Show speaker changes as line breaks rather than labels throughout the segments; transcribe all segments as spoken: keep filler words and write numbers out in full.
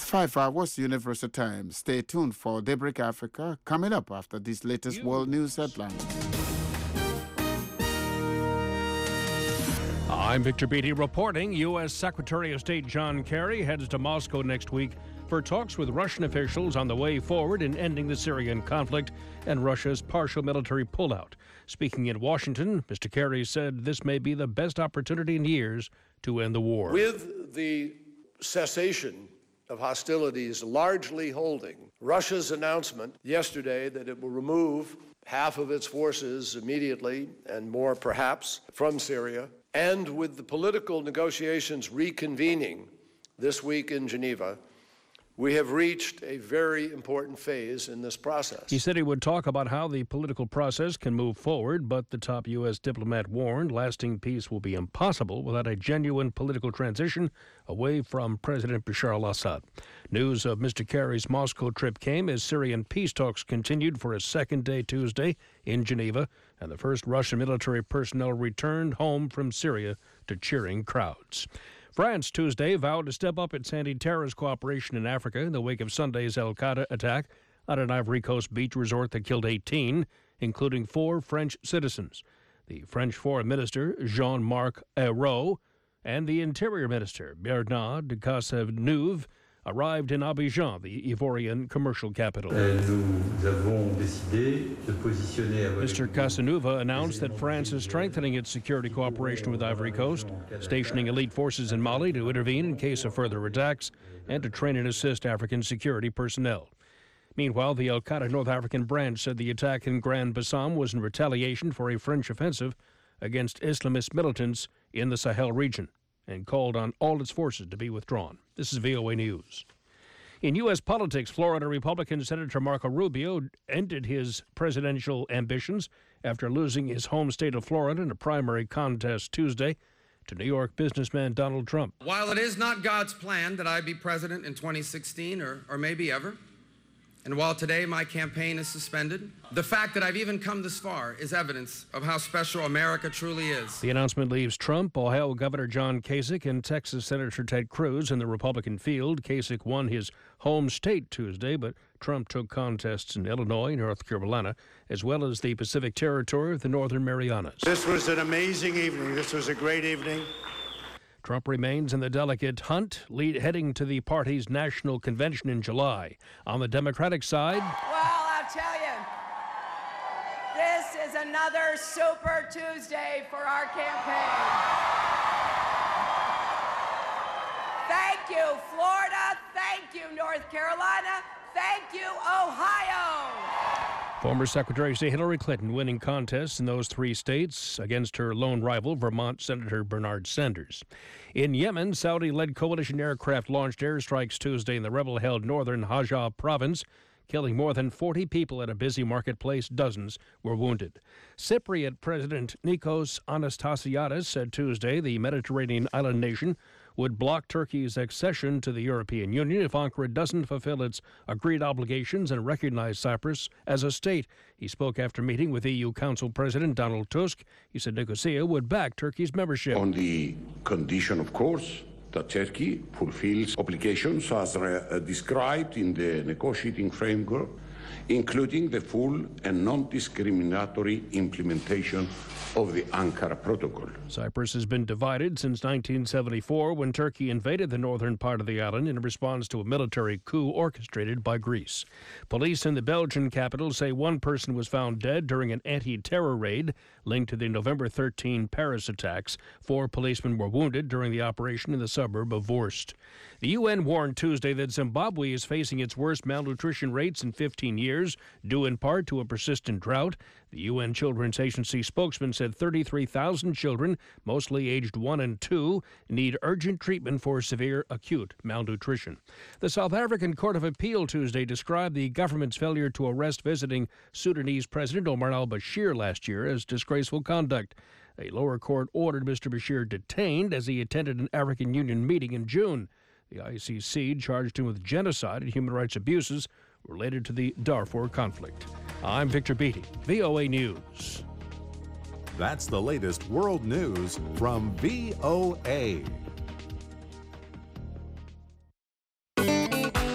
five hours Universal Time. Stay tuned for Daybreak Africa coming up after these latest
You.
world news headlines.
I'm Victor Beatty reporting. U S. Secretary of State John Kerry heads to Moscow next week for talks with Russian officials on the way forward in ending the Syrian conflict and Russia's partial military pullout. Speaking in Washington, Mister Kerry said this may be the best opportunity in years to end the war.
With the cessation of hostilities largely holding, Russia's announcement yesterday that it will remove half of its forces immediately and more perhaps from Syria, and with the political negotiations reconvening this week in Geneva, we have reached a very important phase in this process.
He said he would talk about how the political process can move forward, but the top U S diplomat warned lasting peace will be impossible without a genuine political transition away from President Bashar al-Assad. News of Mister Kerry's Moscow trip came as Syrian peace talks continued for a second day Tuesday in Geneva, and the first Russian military personnel returned home from Syria to cheering crowds. France Tuesday vowed to step up its anti-terrorist cooperation in Africa in the wake of Sunday's Al-Qaeda attack on an Ivory Coast beach resort that killed eighteen, including four French citizens. The French Foreign Minister, Jean-Marc Ayrault, and the Interior Minister, Bernard de Cazeneuve, arrived in Abidjan, the Ivorian commercial capital. Mister Cazeneuve announced that France is strengthening its security cooperation with Ivory Coast, stationing elite forces in Mali to intervene in case of further attacks and to train and assist African security personnel. Meanwhile, the Al-Qaeda North African branch said the attack in Grand Bassam was in retaliation for a French offensive against Islamist militants in the Sahel region, and called on all its forces to be withdrawn. This is V O A News. In U S politics, Florida Republican Senator Marco Rubio ended his presidential ambitions after losing his home state of Florida in a primary contest Tuesday to New York businessman Donald Trump.
While it is not God's plan that I be president in twenty sixteen or, or maybe ever, and while today my campaign is suspended, the fact that I've even come this far is evidence of how special America truly is.
The announcement leaves Trump, Ohio Governor John Kasich, and Texas Senator Ted Cruz in the Republican field. Kasich won his home state Tuesday, but Trump took contests in Illinois, North Carolina, as well as the Pacific Territory of the Northern Marianas.
This was an amazing evening. This was a great evening.
Trump remains in the delegate hunt, lead, heading to the party's national convention in July. On the Democratic side...
Well, I'll tell you, this is another Super Tuesday for our campaign. Thank you, Florida. Thank you, North Carolina. Thank you, Ohio.
Former Secretary of State Hillary Clinton winning contests in those three states against her lone rival, Vermont Senator Bernard Sanders. In Yemen, Saudi-led coalition aircraft launched airstrikes Tuesday in the rebel-held northern Hajj province, killing more than forty people at a busy marketplace. Dozens were wounded. Cypriot President Nikos Anastasiadis said Tuesday the Mediterranean island nation would block Turkey's accession to the European Union if Ankara doesn't fulfill its agreed obligations and recognize Cyprus as a state. He spoke after meeting with E U Council President Donald Tusk. He said Nicosia would back Turkey's membership.
On the condition, of course, that Turkey fulfills obligations as uh, described in the negotiating framework, including the full and non-discriminatory implementation of the Ankara Protocol.
Cyprus has been divided since nineteen seventy-four when Turkey invaded the northern part of the island in response to a military coup orchestrated by Greece. Police in the Belgian capital say one person was found dead during an anti-terror raid linked to the November thirteenth Paris attacks. Four policemen were wounded during the operation in the suburb of Vorst. The U N warned Tuesday that Zimbabwe is facing its worst malnutrition rates in fifteen years, due in part to a persistent drought. The U N Children's Agency spokesman said thirty-three thousand children, mostly aged one and two, need urgent treatment for severe acute malnutrition. The South African Court of Appeal Tuesday described the government's failure to arrest visiting Sudanese President Omar al-Bashir last year as disgraceful conduct. A lower court ordered Mister Bashir detained as he attended an African Union meeting in June. The I C C charged him with genocide and human rights abuses related to the Darfur conflict. I'm Victor Beatty, V O A News.
That's the latest world news from V O A.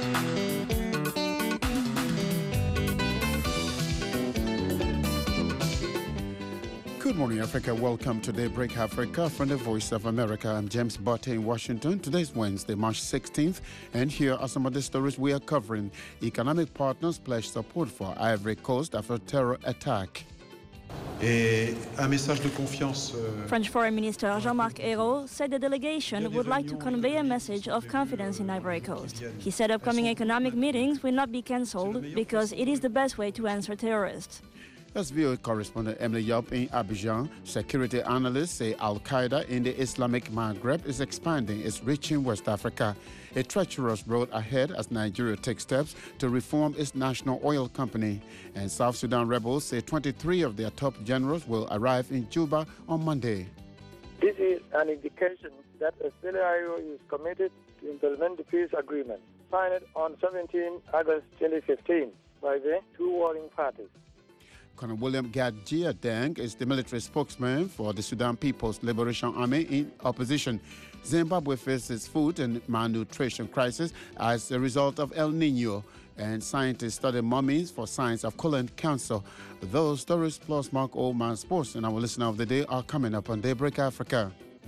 Good morning, Africa. Welcome to Daybreak Africa from the Voice of America. I'm James Botte in Washington. Today's Wednesday, March sixteenth, and here are some of the stories we are covering. Economic partners pledge support for Ivory Coast after terror attack.
Et un message de confiance.
French Foreign Minister Jean-Marc Ayrault said the delegation would like to convey a message of confidence in Ivory Coast. He said upcoming economic meetings will not be cancelled because it is the best way to answer terrorists.
As V O A correspondent Emily Yop in Abidjan, security analysts say Al-Qaeda in the Islamic Maghreb is expanding its reach in West Africa. A treacherous road ahead as Nigeria takes steps to reform its national oil company. And South Sudan rebels say twenty-three of their top generals will arrive in Juba on Monday.
This is an indication that S P L A I O is committed to implement the peace agreement signed on seventeenth August twenty fifteen by the two warring parties.
Colonel William Gadjia Deng is the military spokesman for the Sudan People's Liberation Army in opposition. Zimbabwe faces food and malnutrition crisis as a result of El Nino, and scientists study mummies for signs of colon cancer. Those stories plus Mark Oldman Sports and our listener of the day are coming up on Daybreak Africa.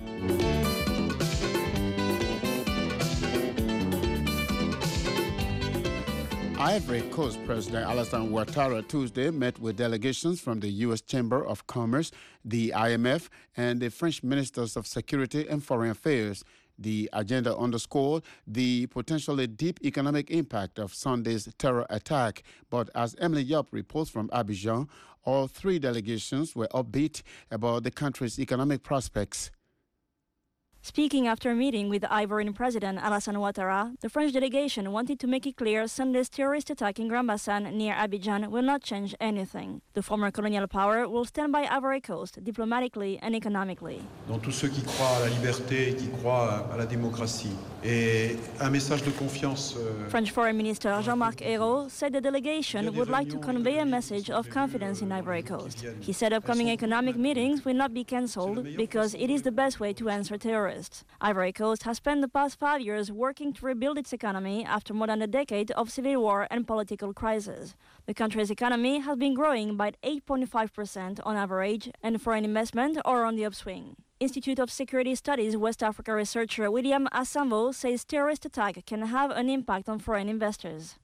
Ivory Coast President Alassane Ouattara Tuesday met with delegations from the U S Chamber of Commerce, the I M F, and the French Ministers of Security and Foreign Affairs. The agenda underscored the potentially deep economic impact of Sunday's terror attack. But as Emily Yop reports from Abidjan, all three delegations were upbeat about the country's economic prospects.
Speaking after a meeting with Ivorian President Alassane Ouattara, the French delegation wanted to make it clear Sunday's terrorist attack in Grand Bassam near Abidjan will not change anything. The former colonial power will stand by Ivory Coast diplomatically and economically.
Dans tous ceux qui croient à la liberté, qui croient à la démocratie. Et un message de confiance.
French Foreign Minister Jean-Marc Ayrault said the delegation would like to convey a message of confidence in Ivory Coast. He said upcoming economic meetings will not be cancelled because it is the best way to answer terrorists. Ivory Coast has spent the past five years working to rebuild its economy after more than a decade of civil war and political crisis. The country's economy has been growing by eight point five percent on average, and foreign investment are on the upswing. Institute of Security Studies West Africa researcher William Assambo says terrorist attack can have an impact on foreign investors.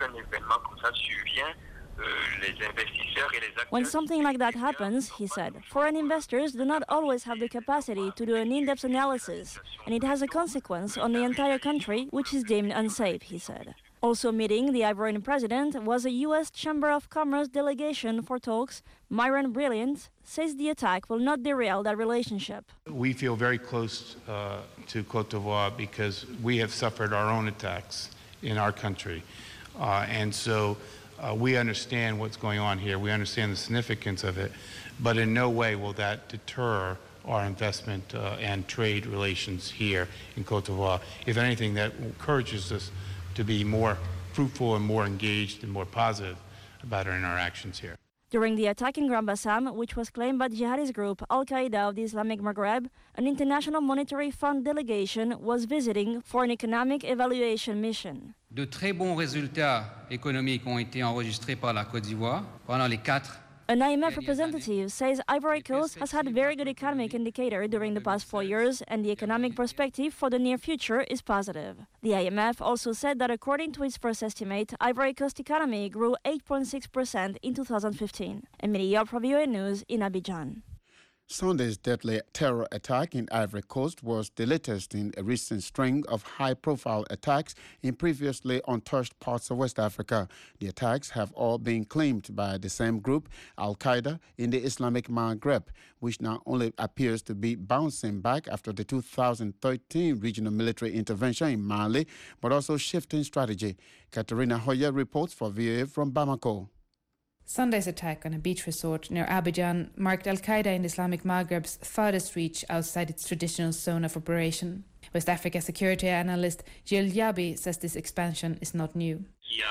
When something like that happens, he said, foreign investors do not always have the capacity to do an in-depth analysis, and it has a consequence on the entire country, which is deemed unsafe, he said. Also meeting the Ivorian president was a U S Chamber of Commerce delegation for talks. Myron Brilliant says the attack will not derail that relationship.
We feel very close uh, to Côte d'Ivoire because we have suffered our own attacks in our country. Uh, and so uh, we understand what's going on here. We understand the significance of it. But in no way will that deter our investment uh, and trade relations here in Côte d'Ivoire. If anything, that encourages us to be more fruitful and more engaged and more positive about our interactions here.
During the attack in Grand Bassam, which was claimed by the jihadist group Al-Qaeda of the Islamic Maghreb, an International Monetary Fund delegation was visiting for an economic evaluation mission.
De très bons résultats économiques ont été enregistrés par la Côte d'Ivoire pendant les quatre.
An I M F representative says Ivory Coast has had very good economic indicator during the past four years, and the economic perspective for the near future is positive. The I M F also said that according to its first estimate, Ivory Coast economy grew eight point six percent in two thousand fifteen. Emily Yop for V O A News in Abidjan.
Sunday's deadly terror attack in Ivory Coast was the latest in a recent string of high-profile attacks in previously untouched parts of West Africa. The attacks have all been claimed by the same group, Al-Qaeda, in the Islamic Maghreb, which not only appears to be bouncing back after the two thousand thirteen regional military intervention in Mali, but also shifting strategy. Katerina Hoyer reports for V O A from Bamako.
Sunday's attack on a beach resort near Abidjan marked Al-Qaeda in the Islamic Maghreb's farthest reach outside its traditional zone of operation. West Africa security analyst Gilles Yabi says this expansion is not new.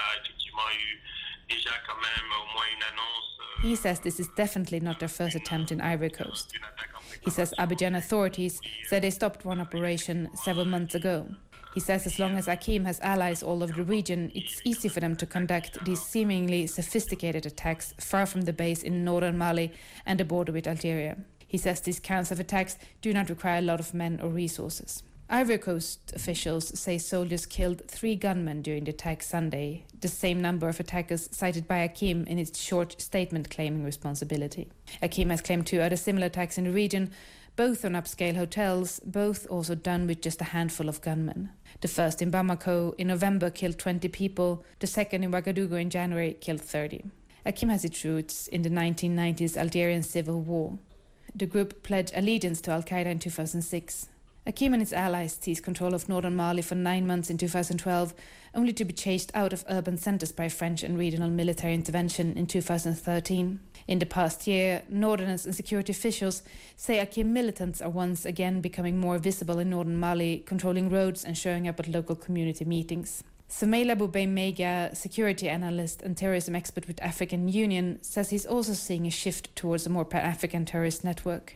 He says this is definitely not their first attempt in Ivory Coast. He says Abidjan authorities said they stopped one operation several months ago. He says as long as Akim has allies all over the region, it's easy for them to conduct these seemingly sophisticated attacks far from the base in northern Mali and the border with Algeria. He says these kinds of attacks do not require a lot of men or resources. Ivory Coast officials say soldiers killed three gunmen during the attack Sunday, the same number of attackers cited by Akim in its short statement claiming responsibility. Akim has claimed two other similar attacks in the region, both on upscale hotels, both also done with just a handful of gunmen. The first in Bamako in November killed twenty people, the second in Ouagadougou in January killed thirty. Akim has its roots in the nineteen nineties Algerian civil war. The group pledged allegiance to Al-Qaeda in two thousand six. Akim and its allies seized control of northern Mali for nine months in two thousand twelve, only to be chased out of urban centres by French and regional military intervention in two thousand thirteen. In the past year, Northerners and security officials say Akim militants are once again becoming more visible in northern Mali, controlling roads and showing up at local community meetings. Soumaila Boubei-Mega, security analyst and terrorism expert with African Union, says he's also seeing a shift towards a more pan-African terrorist network.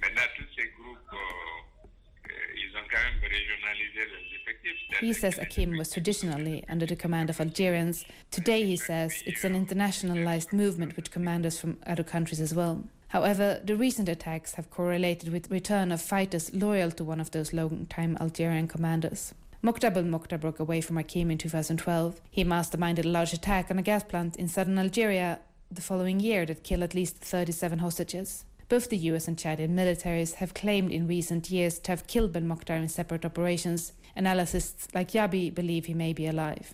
He says Akim was traditionally under the command of Algerians. Today, he says, it's an internationalized movement with commanders from other countries as well. However, the recent attacks have correlated with return of fighters loyal to one of those long-time Algerian commanders. Mokhtar Belmokhtar broke away from Akim in two thousand twelve. He masterminded a large attack on a gas plant in southern Algeria the following year that killed at least thirty-seven hostages. Both the U S and Chadian militaries have claimed in recent years to have killed Belmokhtar in separate operations. Analysts like Yabi believe he may be alive.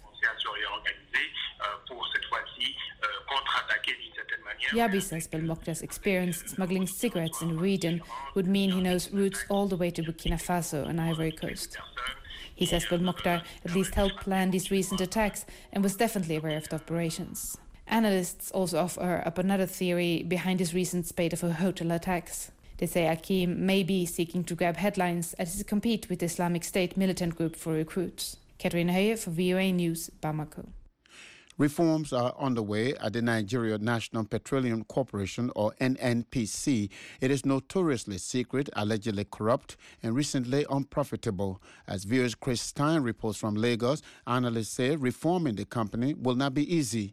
Yabi says Belmokhtar's experience smuggling cigarettes in the region would mean he knows routes all the way to Burkina Faso and Ivory Coast. He says Belmokhtar at least helped plan these recent attacks and was definitely aware of the operations. Analysts also offer up another theory behind this recent spate of hotel attacks. They say Akim may be seeking to grab headlines as he competes with the Islamic State militant group for recruits. Catherine Höje for V O A News, Bamako.
Reforms are underway at the Nigeria National Petroleum Corporation, or N N P C. It is notoriously secret, allegedly corrupt, and recently unprofitable. As V O A's Chris Stein reports from Lagos, analysts say reforming the company will not be easy.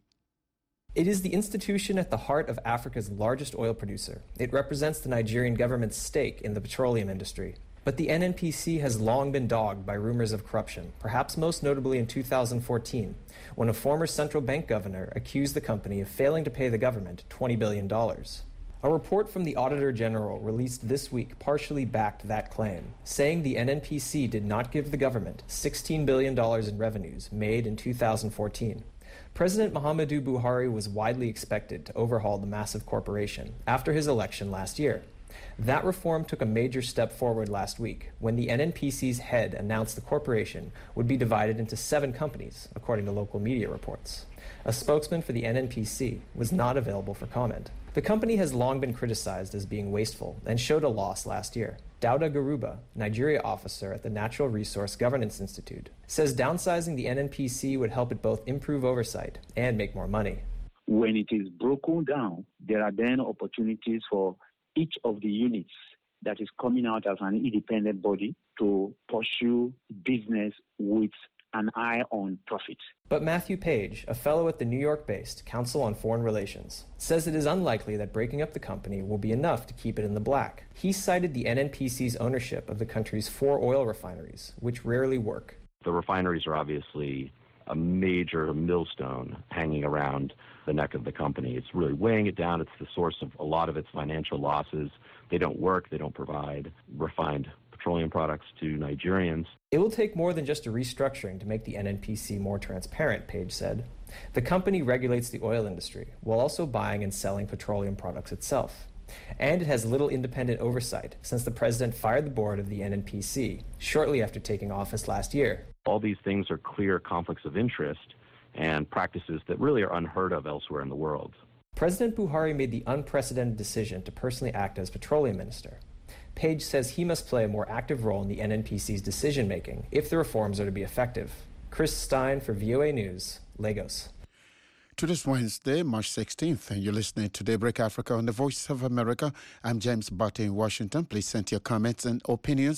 It is the institution at the heart of Africa's largest oil producer. It represents the Nigerian government's stake in the petroleum industry. But the N N P C has long been dogged by rumors of corruption, perhaps most notably in two thousand fourteen, when a former central bank governor accused the company of failing to pay the government twenty billion dollars. A report from the Auditor General released this week partially backed that claim, saying the N N P C did not give the government sixteen billion dollars in revenues made in two thousand fourteen. President Muhammadu Buhari was widely expected to overhaul the massive corporation after his election last year. That reform took a major step forward last week when the N N P C's head announced the corporation would be divided into seven companies, according to local media reports. A spokesman for the N N P C was not available for comment. The company has long been criticized as being wasteful and showed a loss last year. Dauda Garuba, Nigeria officer at the Natural Resource Governance Institute, says downsizing the N N P C would help it both improve oversight and make more money.
When it is broken down, there are then opportunities for each of the units that is coming out as an independent body to pursue business with an eye on profit.
But Matthew Page, a fellow at the New York-based Council on Foreign Relations, says it is unlikely that breaking up the company will be enough to keep it in the black. He cited the N N P C's ownership of the country's four oil refineries, which rarely work.
The refineries are obviously a major millstone hanging around the neck of the company. It's really weighing it down. It's the source of a lot of its financial losses. They don't work. They don't provide refined petroleum products to Nigerians.
It will take more than just a restructuring to make the N N P C more transparent, Page said. The company regulates the oil industry while also buying and selling petroleum products itself. And it has little independent oversight since the president fired the board of the N N P C shortly after taking office last year.
All these things are clear conflicts of interest and practices that really are unheard of elsewhere in the world.
President Buhari made the unprecedented decision to personally act as petroleum minister. Page says he must play a more active role in the N N P C's decision-making if the reforms are to be effective. Chris Stein for V O A News, Lagos.
To this Wednesday, March sixteenth, and you're listening to Daybreak Africa on the Voice of America. I'm James Barty in Washington. Please send your comments and opinions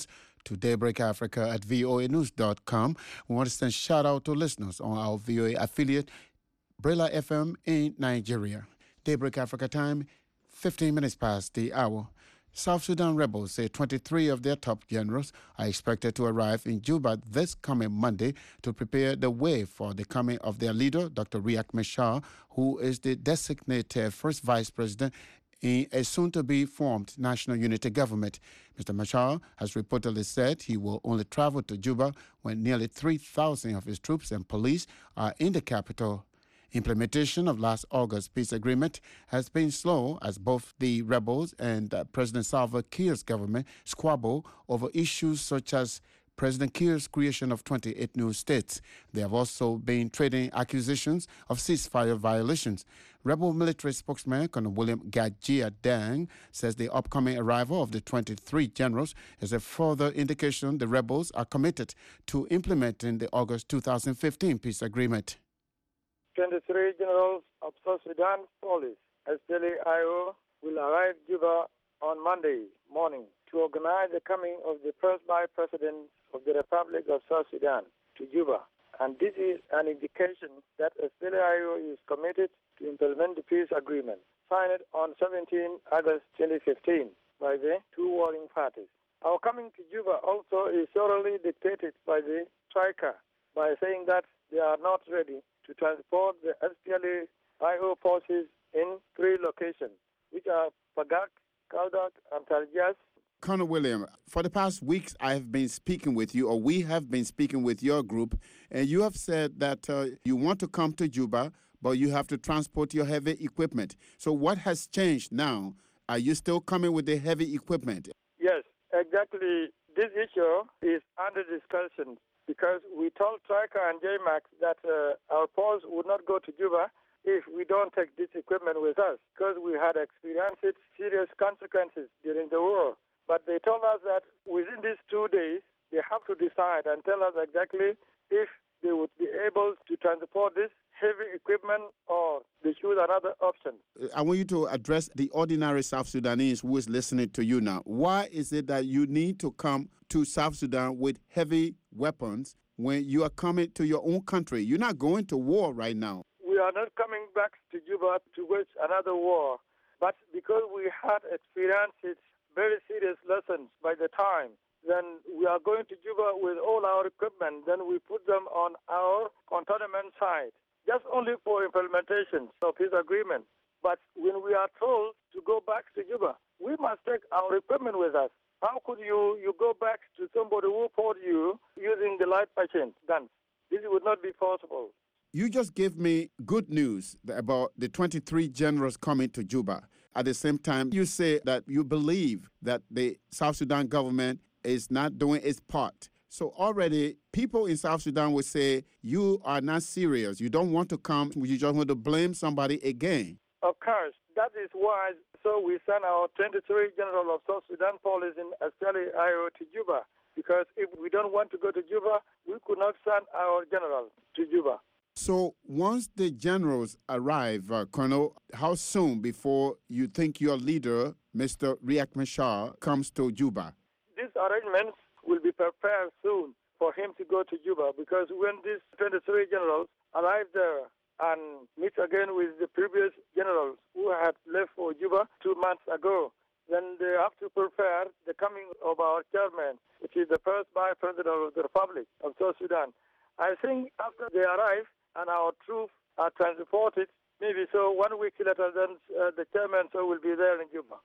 to Daybreak Africa at voa news dot com. We want to send shout out to listeners on our V O A affiliate, Brela F M in Nigeria. Daybreak Africa time, fifteen minutes past the hour. South Sudan rebels say twenty-three of their top generals are expected to arrive in Juba this coming Monday to prepare the way for the coming of their leader, Doctor Riek Machar, who is the designated first vice president in a soon-to-be formed national unity government. Mister Machar has reportedly said he will only travel to Juba when nearly three thousand of his troops and police are in the capital. Implementation of last August's peace agreement has been slow as both the rebels and uh, President Salva Kiir's government squabble over issues such as President Kiir's creation of twenty-eight new states. There have also been trading accusations of ceasefire violations. Rebel military spokesman Colonel William Gajia Dang says the upcoming arrival of the twenty-three generals is a further indication the rebels are committed to implementing the August two thousand fifteen peace agreement.
twenty-three generals of South Sudan Police, S P L A I O, will arrive Juba on Monday morning to organize the coming of the first vice president of the Republic of South Sudan to Juba. And this is an indication that S P L A I O is committed to implement the peace agreement signed on seventeenth August twenty fifteen by the two warring parties. Our coming to Juba also is thoroughly dictated by the striker by saying that they are not ready to transport the S P L A I O forces in three locations, which are Pagak, Kaldak, and Tarjas.
Colonel William, for the past weeks I have been speaking with you, or we have been speaking with your group, and you have said that uh, you want to come to Juba, but you have to transport your heavy equipment. So what has changed now? Are you still coming with the heavy equipment?
Yes, exactly. This issue is under discussion, because we told Striker and J MAX that uh, our force would not go to Juba if we don't take this equipment with us, because we had experienced serious consequences during the war. But they told us that within these two days, they have to decide and tell us exactly if they would be able to transport this heavy equipment or they choose another option.
I want you to address the ordinary South Sudanese who is listening to you now. Why is it that you need to come to South Sudan with heavy weapons when you are coming to your own country? You're not going to war right now.
We are not coming back to Juba to wage another war, but because we had experienced very serious lessons by the time, then we are going to Juba with all our equipment, then we put them on our cantonment side, just only for implementation of his agreement. But when we are told to go back to Juba, we must take our equipment with us. How could you, you go back to somebody who fought you using the light machine guns? This would not be possible.
You just gave me good news about the twenty-three generals coming to Juba. At the same time, you say that you believe that the South Sudan government is not doing its part. So already people in South Sudan would say, you are not serious. You don't want to come. You just want to blame somebody again.
Of course. That is why so we sent our twenty-three generals of South Sudan Police in S P L A I O to Juba. Because if we don't want to go to Juba, we could not send our generals to Juba.
So once the generals arrive, uh, Colonel, how soon before you think your leader, Mister Riek Machar, comes to Juba?
These arrangements will be prepared soon for him to go to Juba, because when these twenty-three generals arrive there and meet again with the previous generals who had left for Juba two months ago, then they have to prepare the coming of our chairman, which is the first vice president of the Republic of South Sudan. I think after they arrive and our troops are transported, maybe so one week later, then uh, the chairman so will be there in Juba.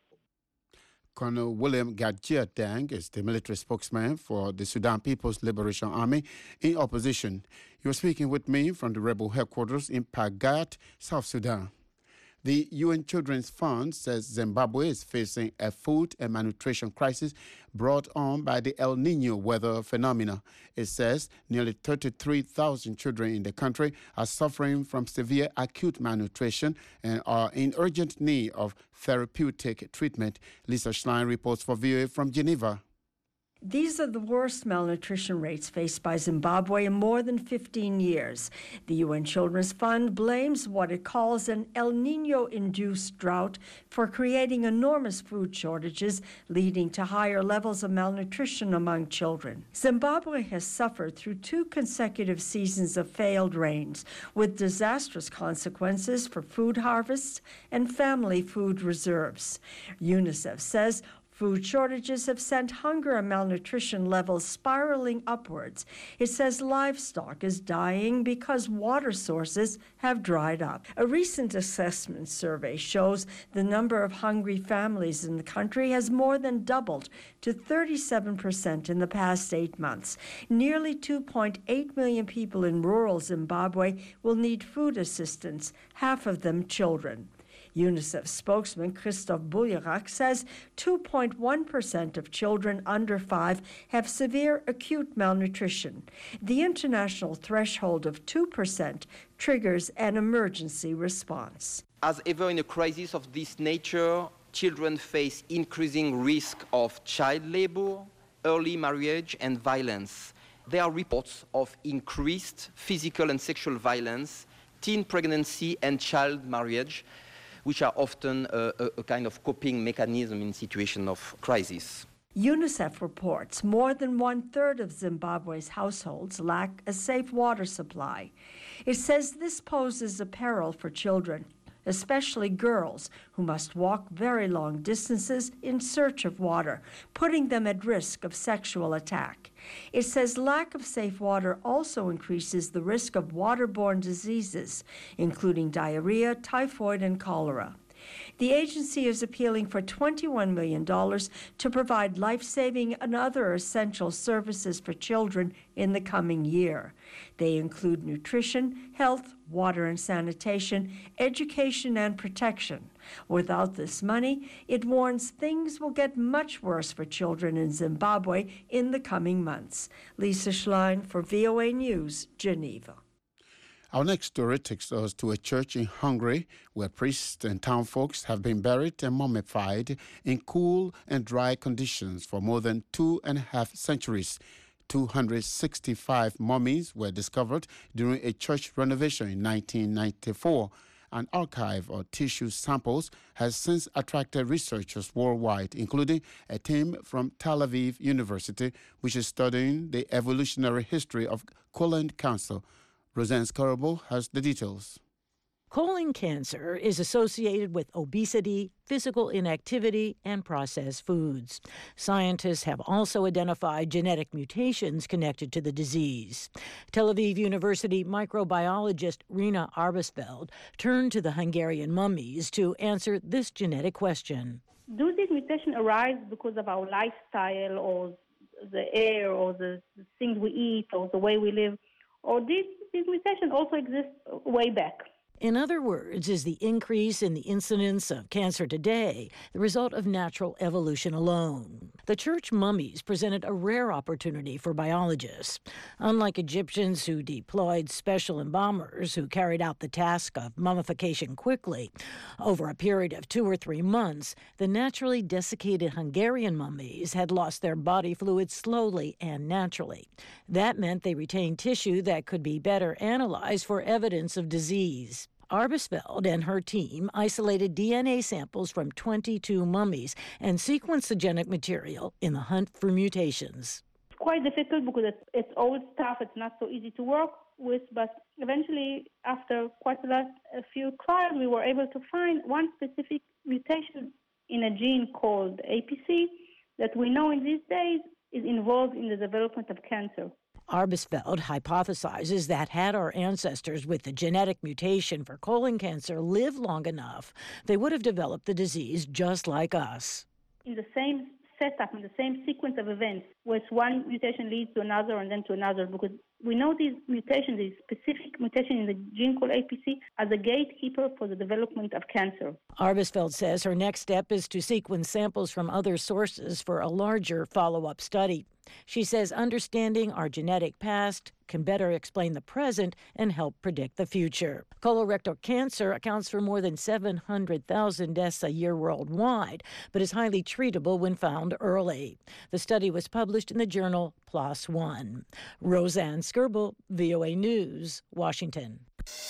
Colonel William Gajia Dang is the military spokesman for the Sudan People's Liberation Army in opposition. He was speaking with me from the rebel headquarters in Pagat, South Sudan. The U N Children's Fund says Zimbabwe is facing a food and malnutrition crisis brought on by the El Nino weather phenomena. It says nearly thirty-three thousand children in the country are suffering from severe acute malnutrition and are in urgent need of therapeutic treatment. Lisa Schlein reports for V O A from Geneva.
These are the worst malnutrition rates faced by Zimbabwe in more than fifteen years. The U N Children's Fund blames what it calls an El Niño-induced drought for creating enormous food shortages, leading to higher levels of malnutrition among children. Zimbabwe has suffered through two consecutive seasons of failed rains, with disastrous consequences for food harvests and family food reserves. UNICEF says food shortages have sent hunger and malnutrition levels spiraling upwards. It says livestock is dying because water sources have dried up. A recent assessment survey shows the number of hungry families in the country has more than doubled to thirty-seven percent in the past eight months. Nearly two point eight million people in rural Zimbabwe will need food assistance, half of them children. UNICEF spokesman Christophe Boulierac says two point one percent of children under five have severe acute malnutrition. The international threshold of two percent triggers an emergency response.
As ever in a crisis of this nature, children face increasing risk of child labor, early marriage, and violence. There are reports of increased physical and sexual violence, teen pregnancy, and child marriage, which are often a, a, a kind of coping mechanism in situation of crisis.
UNICEF reports more than one-third of Zimbabwe's households lack a safe water supply. It says this poses a peril for children, especially girls who must walk very long distances in search of water, putting them at risk of sexual attack. It says lack of safe water also increases the risk of waterborne diseases, including diarrhea, typhoid, and cholera. The agency is appealing for twenty-one million dollars to provide life-saving and other essential services for children in the coming year. They include nutrition, health, water and sanitation, education and protection. Without this money, it warns things will get much worse for children in Zimbabwe in the coming months. Lisa Schlein for V O A News, Geneva.
Our next story takes us to a church in Hungary where priests and townfolks have been buried and mummified in cool and dry conditions for more than two and a half centuries. two hundred sixty-five mummies were discovered during a church renovation in nineteen ninety-four. An archive of tissue samples has since attracted researchers worldwide, including a team from Tel Aviv University, which is studying the evolutionary history of colon cancer. Roseanne Scarabo has the details.
Colon cancer is associated with obesity, physical inactivity, and processed foods. Scientists have also identified genetic mutations connected to the disease. Tel Aviv University microbiologist Rina Arbesfeld turned to the Hungarian mummies to answer this genetic question.
Do these mutations arise because of our lifestyle or the air or the things we eat or the way we live? Or did these mutations also exist way back?
In other words, is the increase in the incidence of cancer today the result of natural evolution alone? The church mummies presented a rare opportunity for biologists. Unlike Egyptians who deployed special embalmers who carried out the task of mummification quickly, over a period of two or three months, the naturally desiccated Hungarian mummies had lost their body fluids slowly and naturally. That meant they retained tissue that could be better analyzed for evidence of disease. Arbesfeld and her team isolated D N A samples from twenty-two mummies and sequenced the genetic material in the hunt for mutations.
It's quite difficult because it's, it's old stuff. It's not so easy to work with, but eventually, after quite a lot, a few trials, we were able to find one specific mutation in a gene called A P C that we know in these days is involved in the development of cancer.
Arbesfeld hypothesizes that had our ancestors with the genetic mutation for colon cancer lived long enough, they would have developed the disease just like us.
In the same setup, in the same sequence of events, where one mutation leads to another and then to another, because we know these mutations, these specific mutations in the gene called A P C, as a gatekeeper for the development of cancer.
Arbesfeld says her next step is to sequence samples from other sources for a larger follow-up study. She says understanding our genetic past can better explain the present and help predict the future. Colorectal cancer accounts for more than seven hundred thousand deaths a year worldwide, but is highly treatable when found early. The study was published in the journal PLOS One. Roseanne Skirble, V O A News, Washington.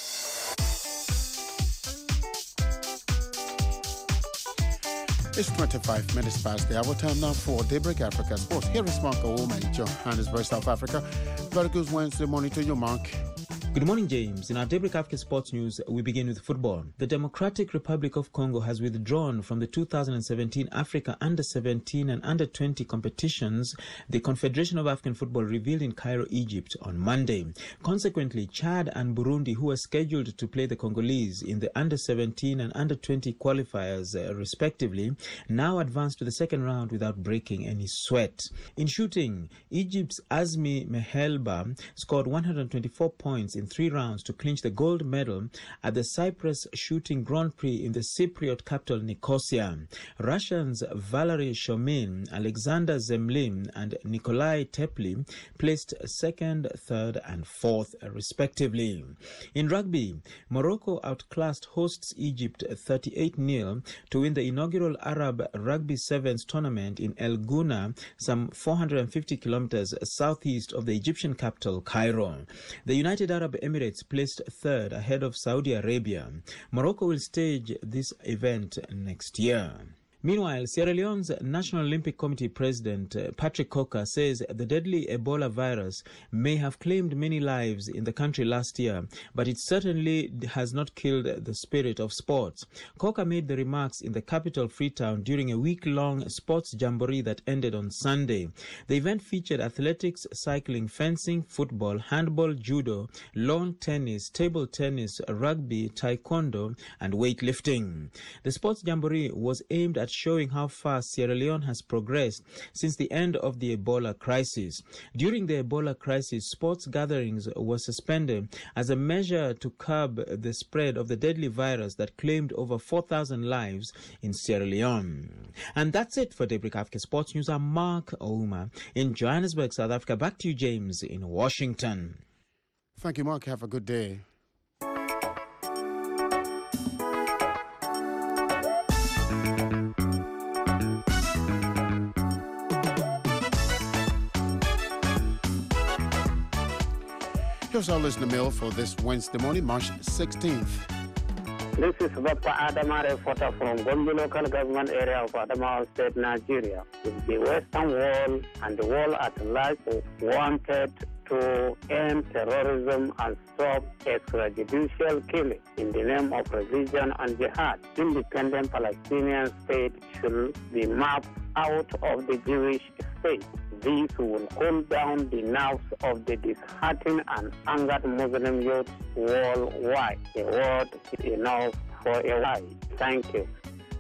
It's twenty-five minutes past the hour. Time now for Daybreak Africa Sports. Here is Mark Ouma in Johannesburg, South Africa. Very good Wednesday morning to you, Mark.
Good morning, James. In our Daybreak Africa Sports News, we begin with football. The Democratic Republic of Congo has withdrawn from the two thousand seventeen Africa Under seventeen and Under twenty competitions, the Confederation of African Football revealed in Cairo, Egypt on Monday. Consequently, Chad and Burundi, who were scheduled to play the Congolese in the Under seventeen and Under twenty qualifiers, uh, respectively, now advanced to the second round without breaking any sweat. In shooting, Egypt's Azmi Mehelba scored one hundred twenty-four points in three rounds to clinch the gold medal at the Cyprus Shooting Grand Prix in the Cypriot capital Nicosia. Russians Valery Shomin, Alexander Zemlin and Nikolai Teply placed second, third and fourth respectively. In rugby, Morocco outclassed hosts Egypt thirty-eight nil to win the inaugural Arab Rugby Sevens tournament in El Gouna, some four hundred fifty kilometers southeast of the Egyptian capital, Cairo. The United Arab Emirates placed third ahead of Saudi Arabia. Morocco will stage this event next year. Meanwhile, Sierra Leone's National Olympic Committee President uh, Patrick Coker says the deadly Ebola virus may have claimed many lives in the country last year, but it certainly has not killed the spirit of sports. Coker made the remarks in the capital Freetown during a week-long sports jamboree that ended on Sunday. The event featured athletics, cycling, fencing, football, handball, judo, lawn tennis, table tennis, rugby, taekwondo, and weightlifting. The sports jamboree was aimed at showing how far Sierra Leone has progressed since the end of the Ebola crisis. During the Ebola crisis, sports gatherings were suspended as a measure to curb the spread of the deadly virus that claimed over four thousand lives in Sierra Leone. And that's it for Daybreak Africa Sports News. I'm Mark Ouma in Johannesburg, South Africa. Back to you, James, in Washington.
Thank you, Mark. Have a good day. Here's our listener mail for this Wednesday morning, March sixteenth.
This is Bappa Adama, reporter from Gombe local government area of Adamawa State, Nigeria. The Western world and the world at large wanted to end terrorism and stop extrajudicial killing in the name of religion and jihad. Independent Palestinian state should be mapped out of the Jewish state. This will cool down the nerves of the disheartened and angered Muslim youth worldwide. The word is enough for a while. Thank you.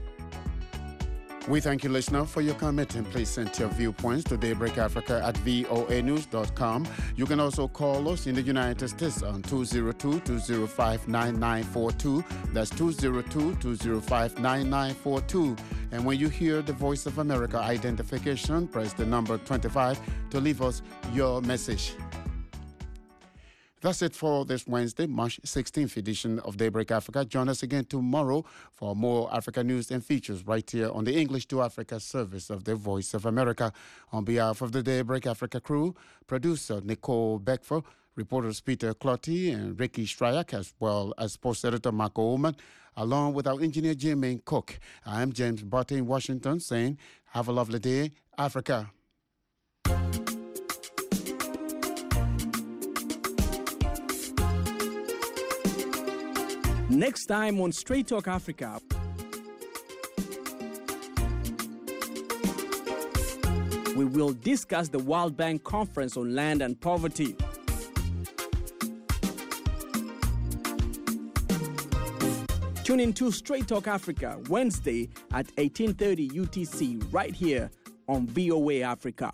We thank you, listener, for your comment, and please send your viewpoints to Daybreak Africa at voa news dot com. You can also call us in the United States on two oh two, two oh five, nine nine four two. That's two oh two, two oh five, nine nine four two. And when you hear the Voice of America identification, press the number twenty-five to leave us your message. That's it for this Wednesday, March sixteenth edition of Daybreak Africa. Join us again tomorrow for more Africa news and features right here on the English to Africa service of the Voice of America. On behalf of the Daybreak Africa crew, producer Nicole Beckford, reporters Peter Clotty and Ricky Stryak, as well as sports editor Marco Ullman, along with our engineer Jermaine Cook. I am James Barty in Washington saying, have a lovely day, Africa.
Next time on Straight Talk Africa. We will discuss the World Bank Conference on Land and Poverty. Tune in to Straight Talk Africa Wednesday at eighteen thirty U T C right here on V O A Africa.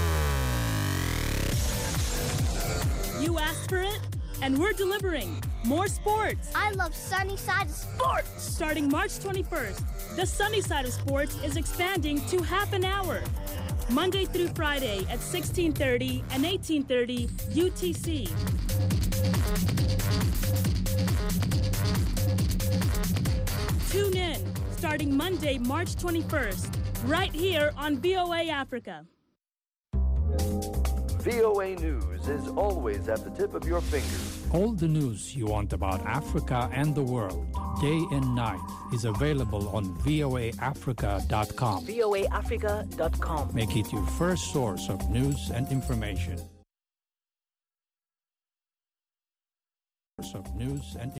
You asked for it, and we're delivering. More sports.
I love Sunny Side of Sports.
Starting March twenty-first, the Sunny Side of Sports is expanding to half an hour. Monday through Friday at sixteen thirty and eighteen thirty U T C. Tune in starting Monday, March twenty-first, right here on V O A Africa.
V O A News is always at the tip of your fingers.
All the news you want about Africa and the world, day and night, is available on V O A Africa dot com.
V O A Africa dot com.
Make it your first source of news and information. Of news and